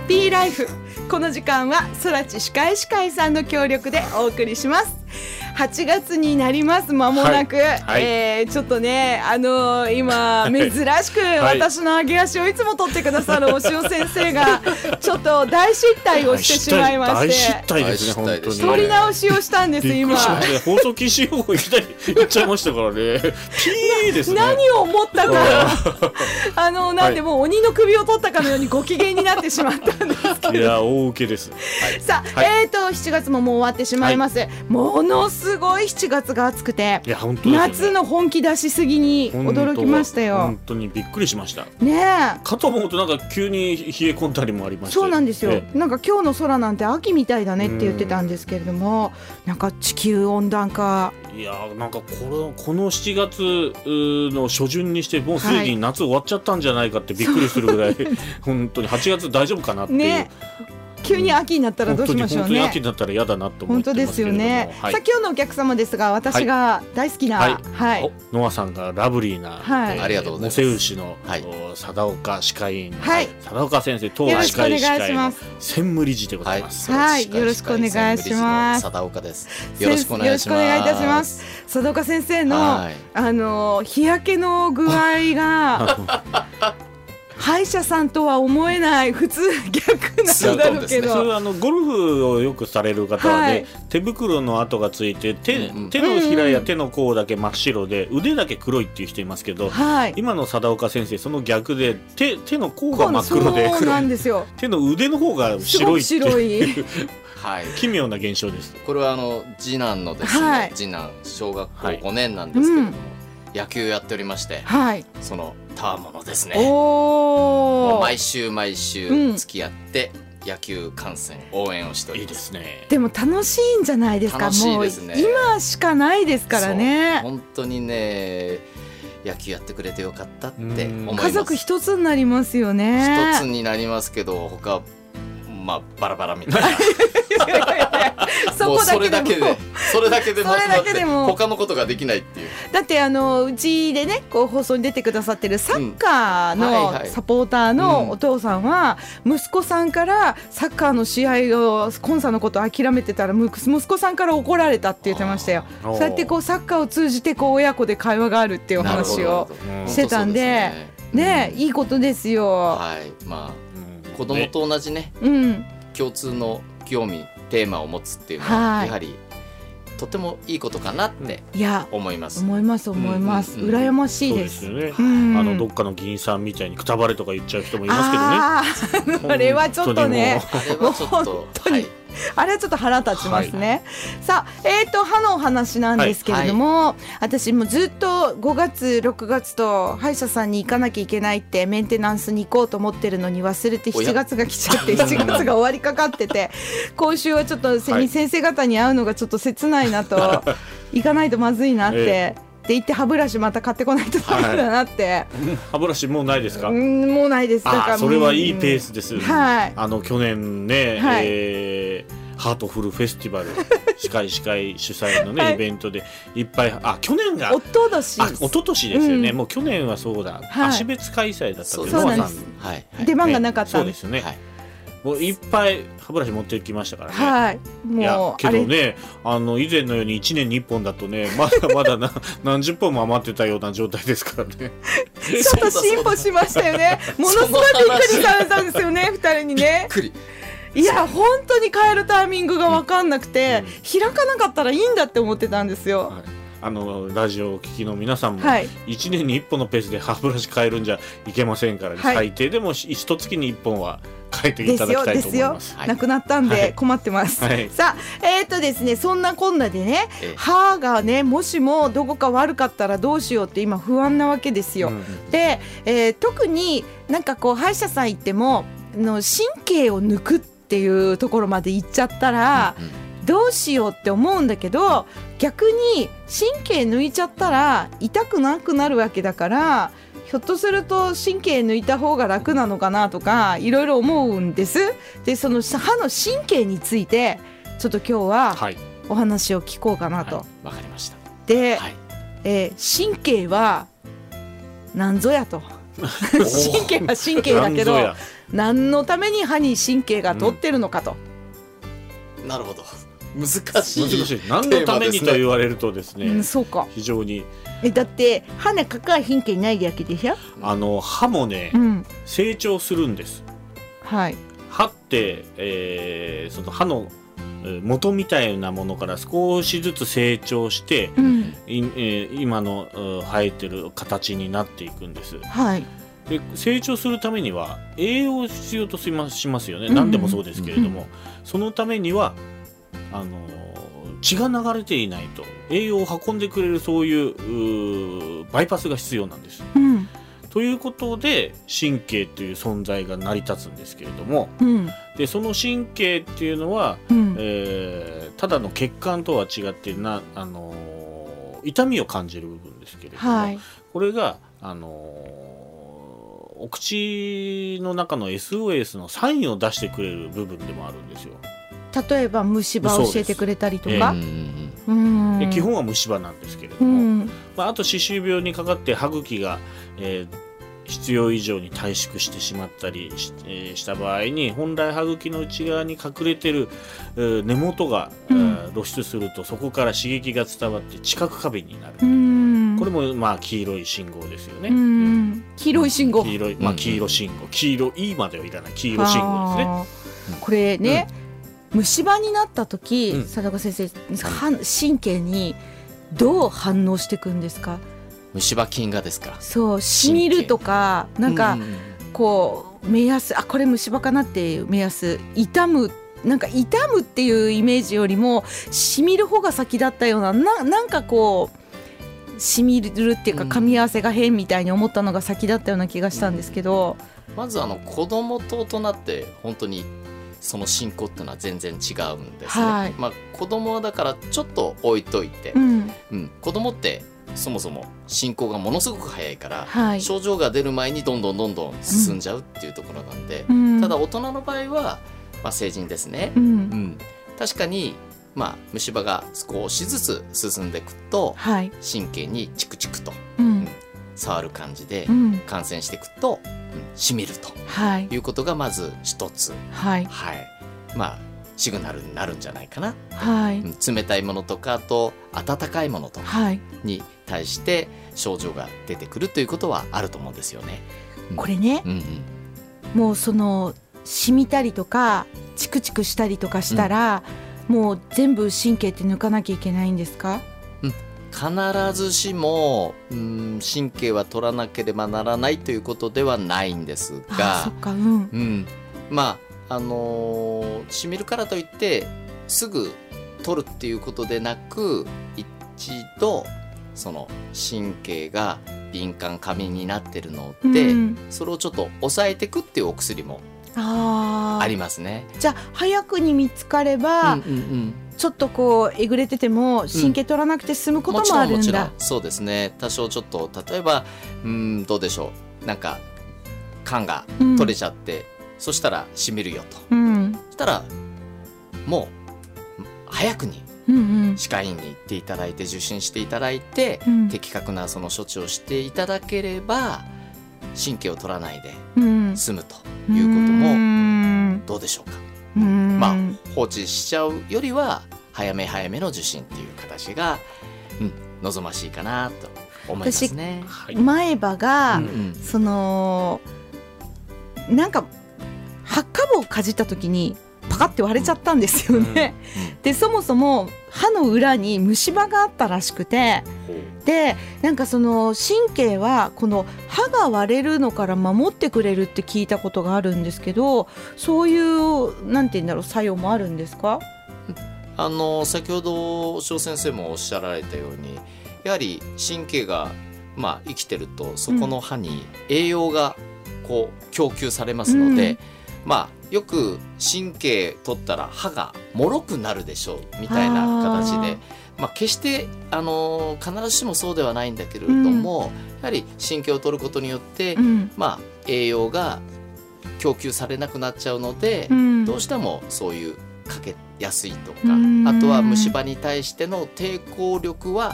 ピーライフ。この時間は空知歯科医師会さんの協力でお送りします。8月になります。間もなく、ちょっとね、今珍しく私の上げ足をいつも取ってくださるお塩先生がちょっと大失態をしてしまいまして、 大失態ですね、本当に取り直しをしたんです。今放送禁止用語いきなり言っちゃいましたからね。ピーですね。 何を思ったかなんでもう鬼の首を取ったかのようにご機嫌になってしまったんですけど、 いや大受けです。 さあ、7月ももう終わってしまいます。ものすごい7月が暑くて、 いや本当ですね、 夏の本気出しすぎに驚きましたよ。 本当にびっくりしましたねえ。かと思うとなんか急に冷え込んだりもありました。 そうなんですよ、なんか今日の空なんて秋みたいだねって言ってたんですけれども、なんか地球温暖化、 いやなんかこの7月の初旬にしてもうすでに夏終わっちゃったんじゃないかってびっくりするぐらい、本当に8月大丈夫かなっていう、 ね、急に秋になったらどうしましょうね。 本当に秋になったら嫌だなと思ってますけれども。 本当ですよね。さあ今日のお客様ですが、私が大好きな、 ノアさんがラブリーな、 ありがとうございます。 モセウシの、貞岡歯科医院の、貞岡先生、当歯科医師会の専務理事でございます。 よろしくお願いします。 貞岡です。よろしくお願いします。 よろしくお願いいたします。貞岡先生の、日焼けの具合が歯医者さんとは思えない、普通逆なんだろうけど、 ゴルフをよくされる方はね、手袋の跡がついて手のひらや手の甲だけ真っ白で腕だけ黒いっていう人いますけど、今の貞岡先生その逆で手の甲が真っ黒で、 そうなんですよ、 手の腕の方が白いっていう奇妙な現象です。 これは次男のですね、次男小学校5年なんですけれども、野球やっておりまして、そのたわものですね。もう毎週付き合って野球観戦応援をしております。 いいですね。 でも楽しいんじゃないですか。 楽しいですね。 もう今しかないですからね。 本当にね、野球やってくれてよかったって思います。 家族一つになりますよね。 一つになりますけど、他バラバラみたいなそれだけで他のことができないっていう。 だってうちでね、こう放送に出てくださってるサッカーのサポーターのお父さんは、息子さんからサッカーの試合をコンサのことを諦めてたら息子さんから怒られたって言ってましたよ。そうやってこうサッカーを通じてこう親子で会話があるっていう話をしてたんで、ね、いいことですよ。 子供と同じね、共通の興味テーマを持つっていうのはやはりとてもいいことかなって思います。 思います羨ましいです。 そうですよね。どっかの議員さんみたいにくたばれとか言っちゃう人もいますけどね。 あれはちょっとね、 あれはちょっと腹立ちますね。さあ、歯のお話なんですけれども、私もずっと5月6月と歯医者さんに行かなきゃいけないってメンテナンスに行こうと思ってるのに忘れて7月が来ちゃって7月が終わりかかってて、今週はちょっと先生方に会うのがちょっと切ないなと、行かないとまずいなって。って言って歯ブラシまた買ってこないとダメだなって。 歯ブラシもうないですか？ もうないです。だからそれはいいペースです。去年ね、ハートフルフェスティバル歯科医師会主催のね、イベントでいっぱい、去年がおととしですよね。もう去年はそうだ、足別開催だったんで、ノアさん出番がなかった。 そうですよね。もういっぱい歯ブラシ持ってきましたからね。 もうけどね、以前のように1年に1本だとね、まだ何十本も余ってたような状態ですからね。 ちょっと進歩しましたよね。ものすごいびっくりされたんですよね、2人にね。いや本当に変えるタイミングが分かんなくて、開かなかったらいいんだって思ってたんですよ。 ラジオをお聞きの皆さんも、1年に1本のペースで歯ブラシ変えるんじゃいけませんから、最低でも1月に1本は変えていただきたいと思います。 なくなったんで困ってます。さあ、ですね、そんなこんなでね、歯がね、もしもどこか悪かったらどうしようって今不安なわけですよ。で、特になんかこう歯医者さん行っても神経を抜くっていうところまで行っちゃったら、どうしようって思うんだけど、逆に神経抜いちゃったら痛くなくなるわけだから、ひょっとすると神経抜いた方が楽なのかなとかいろいろ思うんです。で、その歯の神経についてちょっと今日はお話を聞こうかなと。 わかりました。 で、神経は何ぞやと。神経は神経だけど何のために歯に神経が通ってるのかと、 なるほど、難しい何のためにと言われるとですね、 そうか、 非常にだって歯のかか神経ないだけでしょ。 歯もね、成長するんです。 はい。歯って、その歯の元みたいなものから少しずつ成長して、今の生えてる形になっていくんです。 はい。 で成長するためには栄養を必要としますよね。何でもそうですけれども、そのためには血が流れていないと栄養を運んでくれる、そういうバイパスが必要なんです。ということで神経という存在が成り立つんですけれども、でその神経っていうのは、ただの血管とは違って痛みを感じる部分ですけれども、これがお口の中の SOS のサインを出してくれる部分でもあるんですよ。 例えば虫歯を教えてくれたりとか、 で基本は虫歯なんですけれども、あと歯周病にかかって歯茎が、必要以上に退縮してしまったりした場合に、本来歯茎の内側に隠れてる根元が、露出すると、そこから刺激が伝わって知覚過敏になる。これも黄色い信号ですよね。 黄色い信号、 黄色信号、黄色いまではいらない黄色信号ですね。 これね、虫歯になった時、貞子先生、神経にどう反応していくんですか？ 虫歯菌がですか？ そう、しみるとか、なんかこう目安、これ虫歯かなっていう目安、痛むっていうイメージよりもしみる方が先だったような、なんかこうしみるっていうか、噛み合わせが変みたいに思ったのが先だったような気がしたんですけど、 まず子供と大人って本当にその進行っていうのは全然違うんですね。子供はだからちょっと置いといて、子供ってそもそも進行がものすごく早いから、症状が出る前にどんどん進んじゃうっていうところなんで、ただ大人の場合は、成人ですね、確かに、虫歯が少しずつ進んでいくと、神経にチクチクと、触る感じで感染していくと、しみるということがまず一つ、シグナルになるんじゃないかな、冷たいものとか、あと温かいものとかに対して症状が出てくるということはあると思うんですよね。 これね、もうその染みたりとかチクチクしたりとかしたら、もう全部神経って抜かなきゃいけないんですか？ 必ずしも、神経は取らなければならないということではないんですが、しみるからといってすぐ取るっていうことでなく、一度その神経が敏感過敏になってるので、それをちょっと抑えていくっていうお薬もありますね。 じゃあ早くに見つかれば、ちょっとこうえぐれてても神経取らなくて済むこともあるんだ。 もちろんそうですね。多少ちょっと例えばどうでしょう、なんか管が取れちゃって、そしたらしみるよと、そしたらもう早くに歯科医院に行っていただいて、受診していただいて、的確なその処置をしていただければ神経を取らないで済むということもどうでしょうか。放置しちゃうよりは早めの受診っていう形が、望ましいかなと思いますね。 前歯が、そのなんかハッカ棒をかじった時にパカッて割れちゃったんですよね。でそもそも歯の裏に虫歯があったらしくて、でなんかその神経はこの歯が割れるのから守ってくれるって聞いたことがあるんですけど、そういうなんて言うんだろう、作用もあるんですか？ 先ほど翔先生もおっしゃられたように、やはり神経が生きてると、そこの歯に栄養がこう供給されますので、よく神経取ったら歯が脆くなるでしょうみたいな形で、決して必ずしもそうではないんだけれども、やはり神経を取ることによって、栄養が供給されなくなっちゃうので、どうしてもそういうかけやすいとか、あとは虫歯に対しての抵抗力は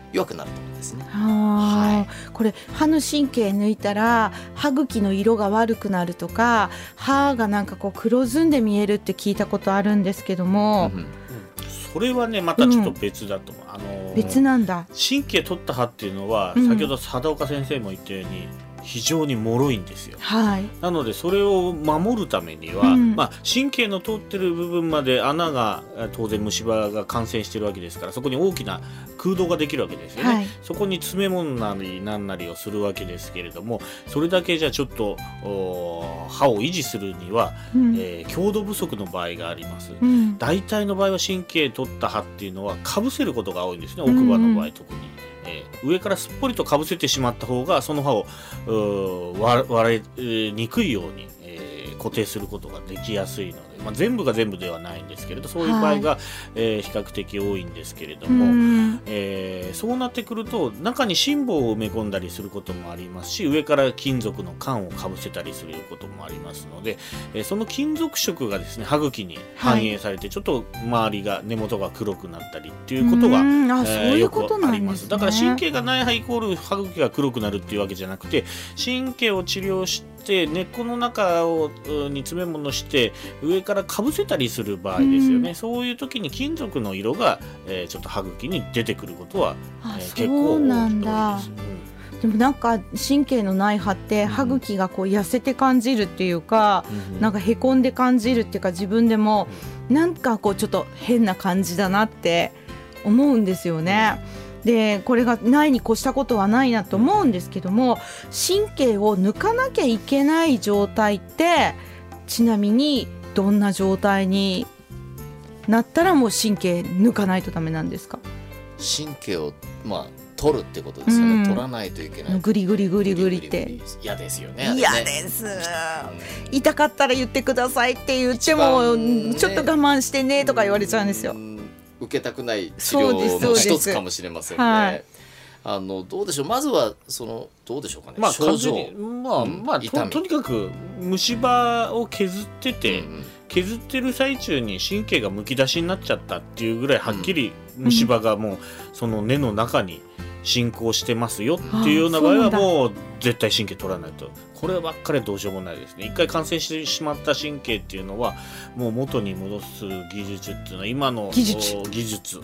弱くなると思うんですね。 はい、これ歯の神経抜いたら歯茎の色が悪くなるとか、歯がなんかこう黒ずんで見えるって聞いたことあるんですけども、 それはねまたちょっと別だと思う、 別なんだ。 神経取った歯っていうのは、先ほど貞岡先生も言ったように非常に脆いんですよ、なのでそれを守るためには、神経の通ってる部分まで穴が当然虫歯が感染してるわけですから、そこに大きな空洞ができるわけですよね、そこに詰め物なりなんなりをするわけですけれども、それだけじゃちょっと歯を維持するには、強度不足の場合があります、大体の場合は神経取った歯っていうのはかぶせることが多いんですね、奥歯の場合特に。上からすっぽりとかぶせてしまった方がその歯を割れにくいように、固定することができやすいので、全部が全部ではないんですけれど、そういう場合が、比較的多いんですけれども、そうなってくると中に心棒を埋め込んだりすることもありますし、上から金属の管をかぶせたりすることもありますので、その金属色がですね歯茎に反映されて、ちょっと周りが根元が黒くなったりっていうことがよくあります。だから神経がない歯イコール歯茎が黒くなるっていうわけじゃなくて、神経を治療して根っこの中に詰め物して上からかぶせたりする場合ですよね、そういう時に金属の色が、ちょっと歯茎に出てくることは、結構多いです。 でもなんか神経のない歯って歯茎がこう痩せて感じるっていうか、なんかへこんで感じるっていうか、自分でもなんかこうちょっと変な感じだなって思うんですよね。でこれがないに越したことはないなと思うんですけども、神経を抜かなきゃいけない状態ってちなみにどんな状態になったらもう神経抜かないとダメなんですか？ 神経を取るってことですよね、取らないといけない。 グリグリグリグリって嫌ですよね。 嫌です、痛かったら言ってくださいって言っても、ちょっと我慢してねとか言われちゃうんですよ。 受けたくない治療の一つかもしれませんね。どうでしょう、まずはどうでしょうかね、症状、 とにかく虫歯を削ってて、削ってる最中に神経がむき出しになっちゃったっていうぐらいはっきり虫歯がもうその根の中に進行してますよっていうような場合はもう絶対神経取らないと、こればっかりはどうしようもないですね。一回感染してしまった神経っていうのはもう元に戻す技術っていうのは今の技術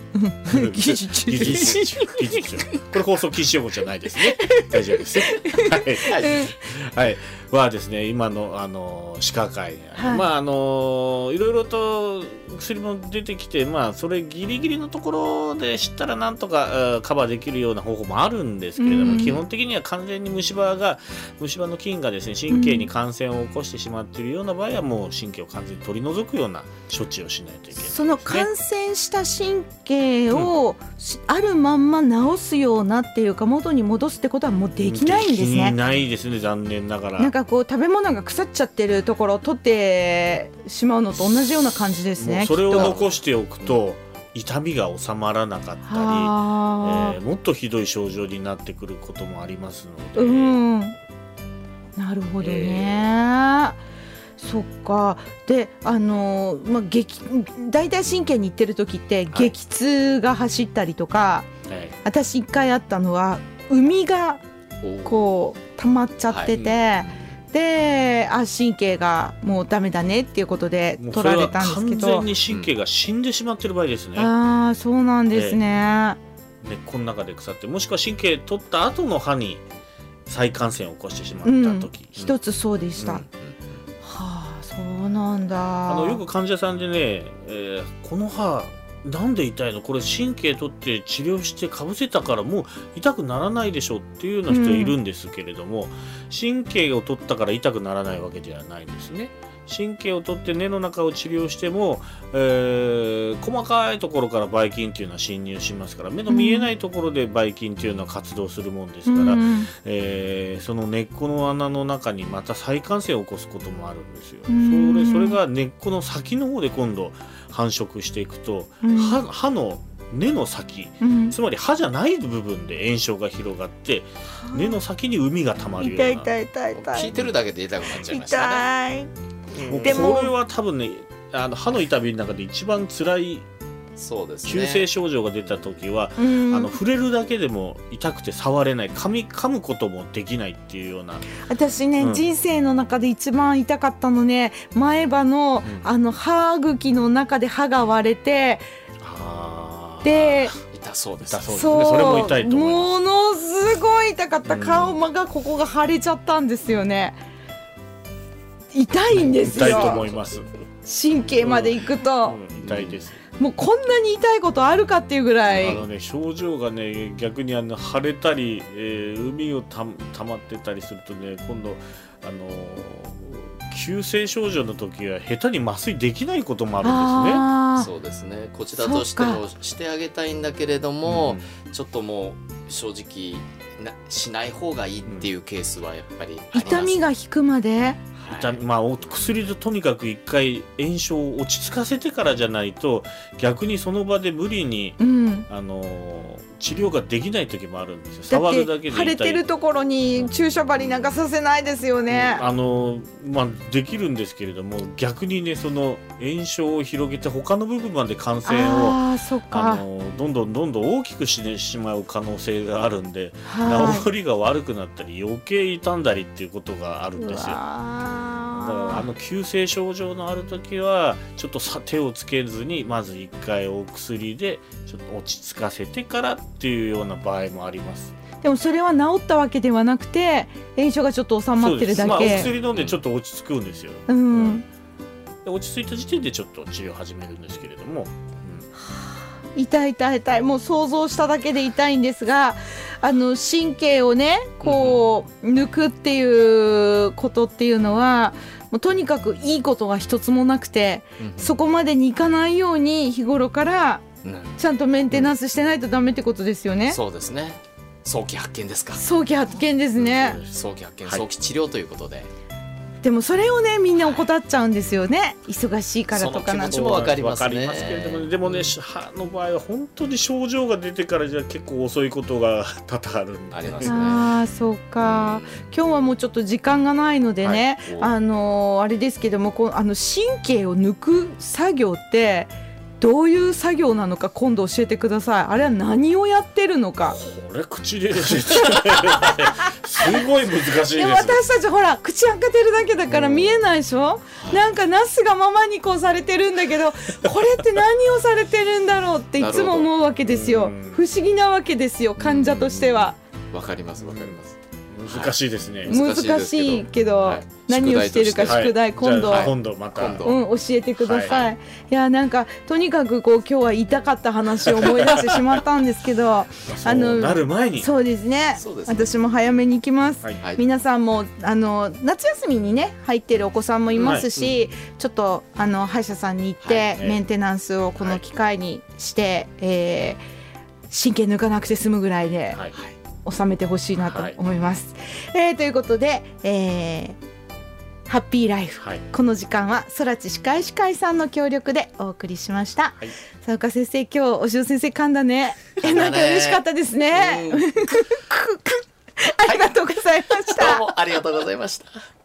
これ放送禁止用語じゃないですね。大丈夫です。はいはですね、今の歯科界、いろいろと薬も出てきて、それギリギリのところで知ったらなんとかカバーできるような方法もあるんですけれども、基本的には完全に虫歯の菌がですね神経に感染を起こしてしまっているような場合はもう神経を完全に取り除くような処置をしないといけないですね。 その感染した神経を、あるまんま治すようなっていうか元に戻すってことはもうできないんですね。 できないですね、残念ながら。 なんかこう食べ物が腐っちゃってるところを取ってしまうのと同じような感じですね。 それを残しておくと、痛みが収まらなかったり、もっとひどい症状になってくることもありますので、 なるほどね、そっか。で大体神経に行ってる時って激痛が走ったりとか、私一回あったのは膿がこう溜まっちゃってて、で神経がもうダメだねっていうことで取られたんですけど、 完全に神経が死んでしまってる場合ですね。 そうなんですね。 根っこの中で腐って、もしくは神経取った後の歯に再感染を起こしてしまった時、 一つそうでした。そうなんだ。 よく患者さんでね、この歯なんで痛いの、これ神経取って治療してかぶせたからもう痛くならないでしょっていうような人いるんですけれども、神経を取ったから痛くならないわけではないんですね。神経を取って根の中を治療しても、細かいところからばい菌っていうのは侵入しますから、目の見えないところでばい菌っていうのは活動するもんですから、その根っこの穴の中にまた再感染を起こすこともあるんですよ。それが根っこの先の方で今度繁殖していくと、歯の根の先、つまり歯じゃない部分で炎症が広がって根の先に膿がたまるような。 痛い聞いてるだけで痛くなっちゃいましたね。 これは多分ね、歯の痛みの中で一番辛いそうですね、 急性症状が出た時は、触れるだけでも痛くて触れない、噛むこともできないっていうような。 私ね、人生の中で一番痛かったのね、前歯の、歯茎の中で歯が割れて、で痛そうですね。 それも痛いと思います。 ものすごい痛かった。顔がここが腫れちゃったんですよね。痛いんですよ。 痛いと思います。 神経までいくと、 痛いです。 もうこんなに痛いことあるかっていうぐらい、 症状がね、逆に腫れたり、膿をたまってたりするとね、今度急性症状の時は下手に麻酔できないこともあるんですね。 そうですね。こちらとしてもしてあげたいんだけれども、ちょっともう正直しない方がいいっていうケースはやっぱりあります。 痛みが引くまで、 薬でとにかく一回炎症を落ち着かせてからじゃないと、逆にその場で無理に、治療ができない時もあるんですよ。触るだけで痛い。 腫れてるところに注射針なんかさせないですよね。 できるんですけれども、逆にね、その炎症を広げて他の部分まで感染をどんどん大きくしてしまう可能性があるんで、治りが悪くなったり余計傷んだりっていうことがあるんですよ。だから急性症状のある時はちょっと手をつけずに、まず一回お薬でちょっと落ち着かせてからっていうような場合もあります。 でもそれは治ったわけではなくて、炎症がちょっと収まってるだけ。 お薬飲んでちょっと落ち着くんですよ。落ち着いた時点でちょっと治療を始めるんですけれども、 痛い、もう想像しただけで痛いんですが、神経をねこう抜くっていうことっていうのは、もうとにかくいいことが一つもなくて、そこまでにいかないように日頃からちゃんとメンテナンスしてないとダメってことですよね。 そうですね。早期発見ですか。 早期発見ですね。 早期発見、早期治療ということで。 でもそれをね、みんな怠っちゃうんですよね。忙しいからとかなんて。 その気持ちも分かりますね。 けれども、でもね、歯の場合は本当に症状が出てからじゃ結構遅いことが多々あるんで。 ありますね。 そうか。今日はもうちょっと時間がないのでね、あれですけども、神経を抜く作業ってどういう作業なのか今度教えてください。あれは何をやってるのか。 これ口で説明すごい難しいです。 私たちほら口開けてるだけだから見えないでしょ。なんかナスがママにこうされてるんだけど、これって何をされてるんだろうっていつも思うわけですよ。不思議なわけですよ、患者としては。 わかります。 難しいですね。 難しいけど、何をしてるか宿題、今度また教えてください。いや、なんかとにかくこう今日は痛かった話を思い出してしまったんですけど、 なる前に。 そうですね。私も早めに行きます。皆さんも夏休みにね入ってるお子さんもいますし、ちょっと歯医者さんに行ってメンテナンスをこの機会にして、神経抜かなくて済むぐらいで収めてほしいなと思います。ということで、ハッピーライフ、この時間は空知歯科医師会さんの協力でお送りしました。佐岡先生、今日お塩先生噛んだね。なんか嬉しかったですね。ありがとうございました。 どうもありがとうございました。